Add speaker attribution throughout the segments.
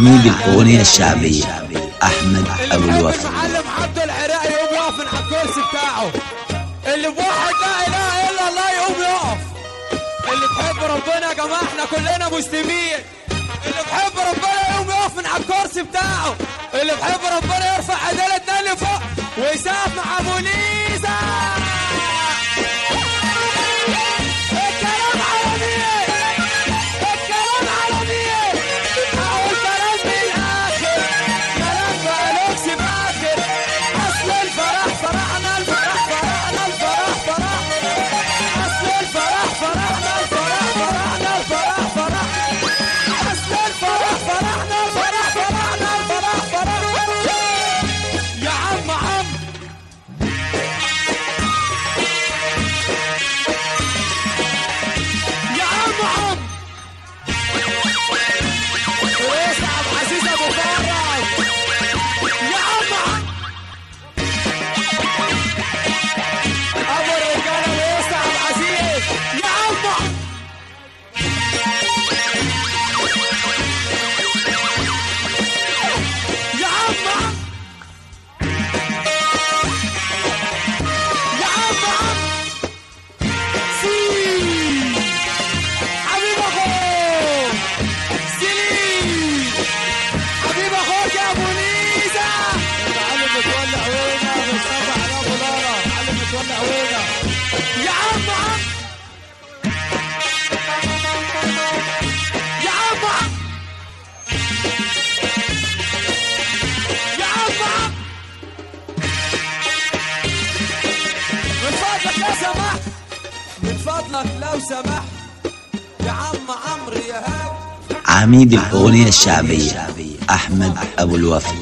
Speaker 1: عميد الأغنية الشعبية أحمد أبو الوفا.
Speaker 2: المعلم عبد العراقي يقوم واقف على الكرسي بتاعه. اللي بواحد لا إله إلا الله يقوم يقف. اللي بحب ربنا يا جماعة احنا كلنا مسلمين. اللي بحب ربنا يقوم يقف من على الكرسي بتاعه. اللي بحب ربنا يرفع ايديه الاتنين لفوق ويسقف مع ابو ليزا. الكلام عربي، الكلام عربي، اقول كلام بالاخر، كلام بقالوكس باخر. اصل الفرح فرحنا، الفرح فرحنا، الفرح فرحنا. اصل الفرح فرحنا، الفرح فرحنا، الفرح فرحنا. اصل الفرح فرحنا، الفرح فرحنا، الفرح فرحنا. يا عم يا عم رئيس عبد العزيز ابو فرج. يا عم ابو الرجاله رئيس عبد العزيز. يا عم يا عم يا عم سي حبيب اخوك سليم، حبيب اخوك يا ابو ليزا. المعلم متولع وينا بتصبح على ابو لارا. المعلم متولع وينا. يا عم يا عم يا عم من فضلك لو سمحت، من فضلك لو سمحت يا عم عمرو يا هاوي.
Speaker 1: عميد الأغنية الشعبية أحمد أبو الوفا.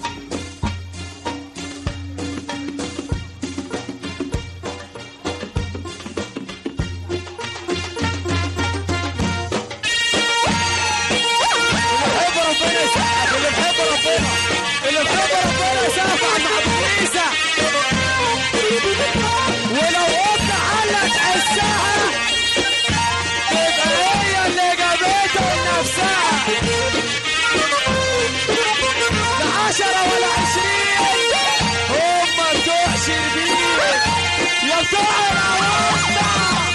Speaker 2: اللي بحب ربنا اللي بحب ربنا يسقف مع ابو ليزا. ولو قلت علق حسها تبقى هي اللي جابته لنفسها. لا 10 ولا 20 هم بتوع شربين يا بتوع العواطف.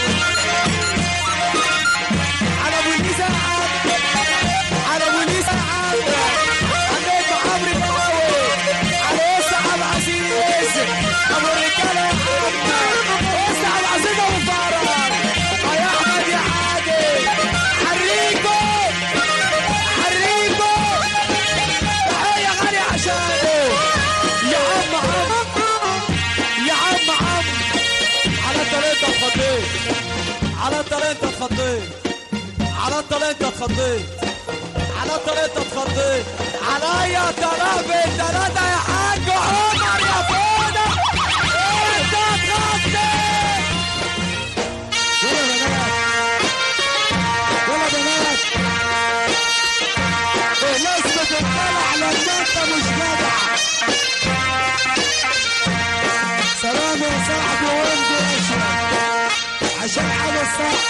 Speaker 2: على ابو ليزا على ابو ليزا عندك عمرو بواوي على يسع عبد العزيز ابو الرجاله يا محمد. يسع عبد العزيز ابو فرج. يا احمد يا عادل حريكو حريكو تحيه غاليه عشانه. يا عم يا عم على الطريق انت اتخضيت، على الطريق انت اتخضيت، على الطريق انت اتخضيت، على الطريق انت اتخضيت. عليا طلب الثلاثة يا حاج عمر يا فوده انت اتخضيت. يلا بنات، يلا بنات، لازم تطلع لما انت مش جدع. سلام يا صاحبي وانت اشرب عشان حاجه صح.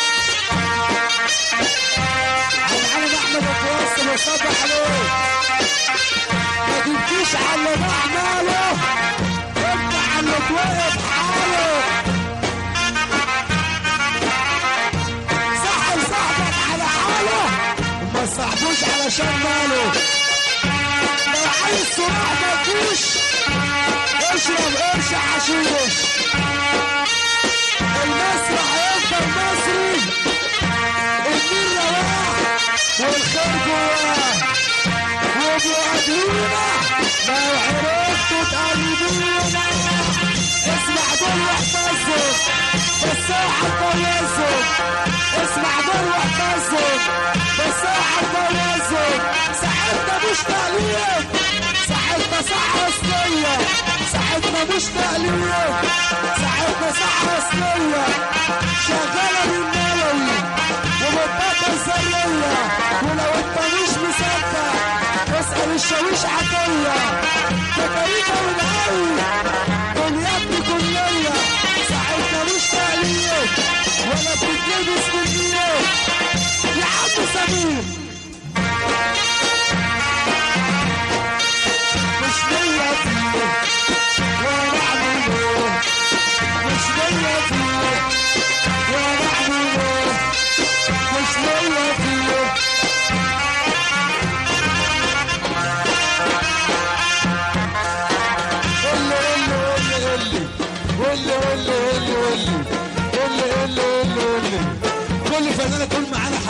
Speaker 2: العالم احمد الكويس وصبح عليه. ما تمشيش على اللي بعمله، انت على اللي توقف حاله. صاحب صاحبك على حاله وما تصاحبوش علشان ماله. لو عايز صراع مفيش اشرب قرش حشيش. المسرح يفضل مصري، النيل رواح والخير جواه. وبيقابلونا لو عرفتوا تقلبونا. اسمع دول واحتزوا بالساحة كويسوا. اسمع دول واحتزوا بالساحة كويسوا. ساعتنا مش تقليد، ساعتنا صح اصلية. ساعتنا مش تقليد، ساعتنا صح اصلية. شغالة بالملوي وبالطاقة الذرية. ولو انت مش مصدق اسأل الشاويش عطية. تكاليفة والقوي دنيا كلية. ساعتنا مش تقليد ولا بتتلبس بالنية. يا عم سمير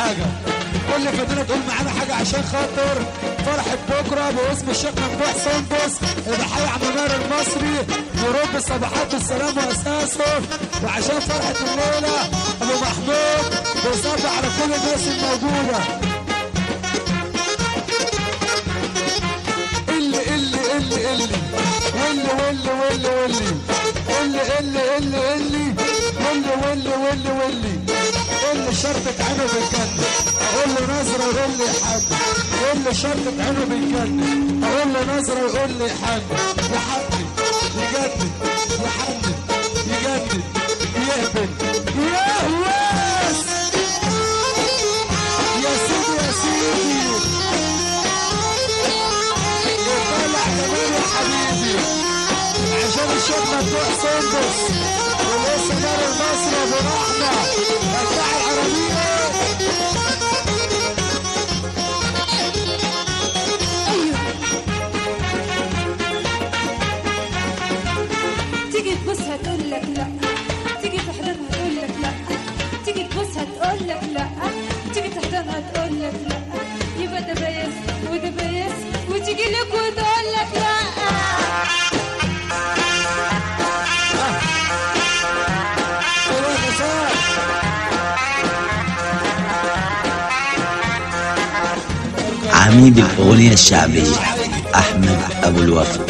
Speaker 2: حاجه. كل فدينا تقول معانا حاجه عشان خاطر فرحه بكره باسم الشيخ ممدوح سندس الحي عمار المصري يرد الصباحات والسلام واساسه، وعشان فرحه الليله ابو محمود بيصب على كل الناس الموجوده. اللي شرطة عينه بالجنة اقول له نظرة يقول لي حاج، اللي شرطة عينه بالجنة اقول له نظرة يقول لي حاج، يحدد يجدد يحدد يجدد يهبل يهوس يا سيدي يا سيدي يطلع كمان يا حبيبي عشان الشيخ ممدوح سندس ولسه دار المصري ابو رحمه بتاع العربيه.
Speaker 3: تيجي تبوسها تقول لك لا، تيجي تحضنها تقول لك لا، تيجي تبوسها تقول لك لا، تيجي تحضنها تقول لك لا، يبقى ده بياس وده بياس وتيجي لك وتقول لك لا.
Speaker 1: عميد الأغنية الشعبية أحمد أبو الوفا.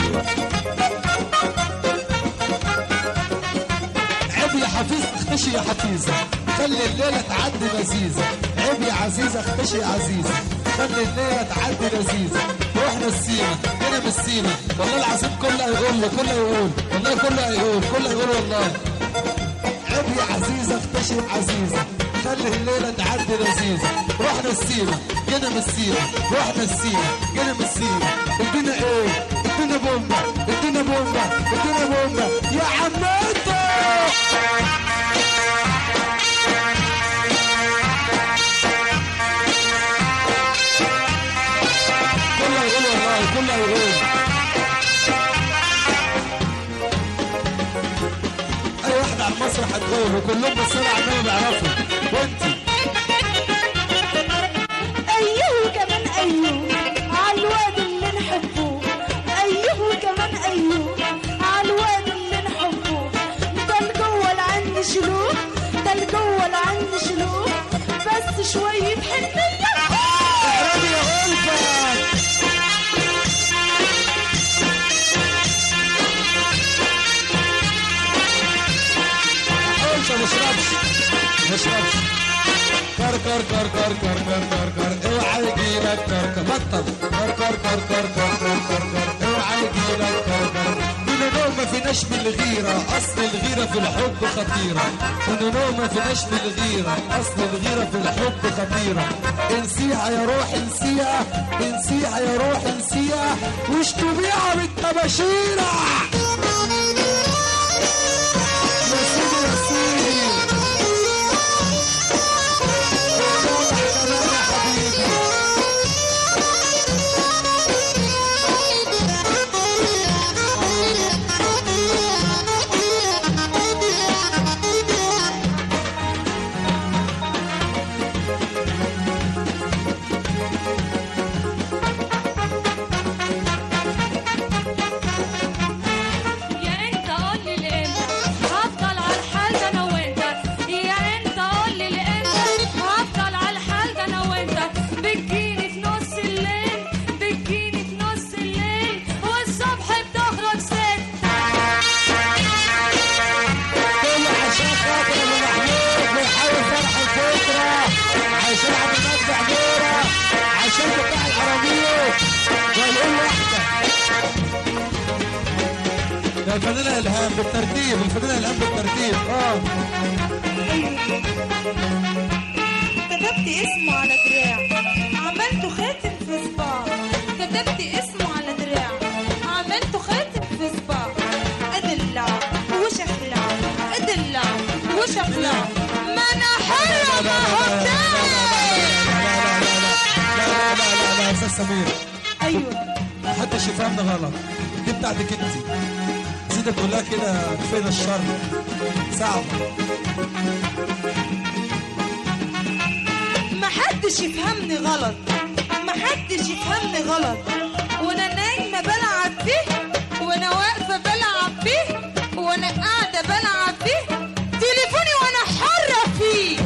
Speaker 2: عيب يا حفيظ اختشي يا حفيظة خلي الليلة تعدي لذيذة، عيب يا عزيزة اختشي يا عزيزة خلي الليلة تعدي لذيذة. واحنا السيمة هنا من السيمة والله العظيم كله هيقول لي كله هيقول والله كله هيقول كله هيقول والله. عيب يا عزيزة اختشي يا عزيزة خلي الليلة تعدي لذيذة. رحنا السيمة جينا من السيمة، رحنا السيمة جينا من السيمة. ادينا ايه؟ ادينا بومبا ادينا بومبا ادينا بومبا يا عمتو. كله يقول والله كله يقول. اي واحد على المسرح هتقول وكلهم بالصلاة على النبي بيعرفوا. وانتي
Speaker 3: ايوه كمان ايوه على الواد اللي نحبه، ايوه كمان ايوه على الواد اللي نحبه. ده الجوه العين شلوك، ده الجوه العين شلوك بس شويه حنيه.
Speaker 2: اعربي يا غلفة ما نشربش كر كر كر كر كر كر كر كر اوعى يجيلك كر كر بطل كر كر كر كر كر كر كر كر اوعى يجيلك كر كر. من نوم ما فيناش بالغيرة اصل الغيرة في الحب خطيرة، من نوم ما فيناش بالغيرة اصل الغيرة في الحب خطيرة. انسيها يا روح انسيها انسيها يا روح انسيها واشتبيها بالطباشيرة. يا سيدي يا سيدي الفنانة إلهام بالترتيب، الفنانة إلهام بالترتيب.
Speaker 3: كتبت اسمه على دراع عملته خاتم في صباع، كتبت اسمه على دراع عملته خاتم في صباع. ادلع وشخلع ادلع وشخلع ما انا حرة ما هو بتاعي.
Speaker 2: لا يا استاذ سمير.
Speaker 3: ايوه
Speaker 2: محدش يفهمنا غلط، دي بتاعتك انت. زيدة كلها كده فين الشر صعب.
Speaker 3: ما محدش يفهمني غلط، محدش يفهمني غلط، وانا نايمه بلعب فيه، وانا واقفه بلعب فيه، وانا قاعده بلعب فيه، تليفوني وانا حره فيه.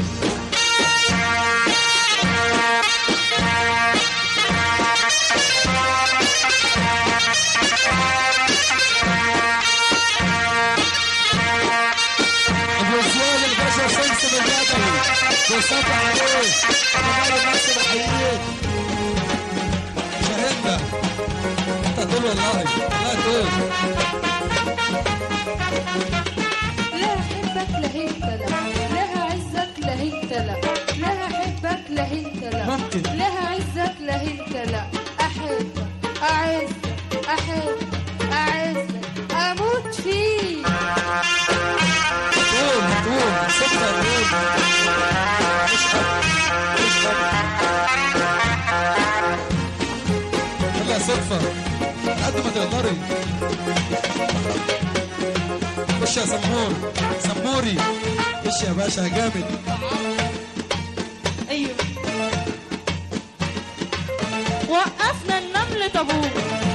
Speaker 2: ابو زياد الباشا سمسم البدوي بيصب عليه كمال الناس بحييك. شاهدنا انت تقول والله لا تقول.
Speaker 4: لا احبك لا انت لا، لا هعزك لا انت لا، لا هحبك لا انت لا،
Speaker 2: ممكن.
Speaker 4: لا هعزك لا انت لا، احبك اعزك احبك اعزك اموت فيك.
Speaker 2: تقول صدق تقول مش حب مش حب. يلا صدفة قد ما تقدري. خش يا سمور سموري، خش يا باشا جامد.
Speaker 3: ايوه وقفنا النمل طابور،